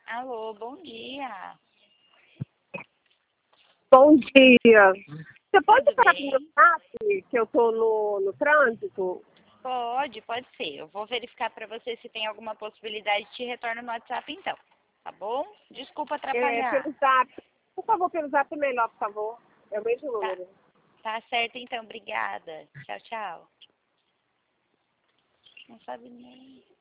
Alô, bom dia. Bom dia. Você pode Tudo parar com o meu bem? zap, que eu tô no trânsito? Pode ser. Eu vou verificar para você se tem alguma possibilidade de te retorno no WhatsApp então. Tá bom? Desculpa atrapalhar. Pelo zap. Por favor, pelo zap melhor, por favor. É o mesmo Tá, número. tá certo então, obrigada. Tchau, tchau. Não sabe nem.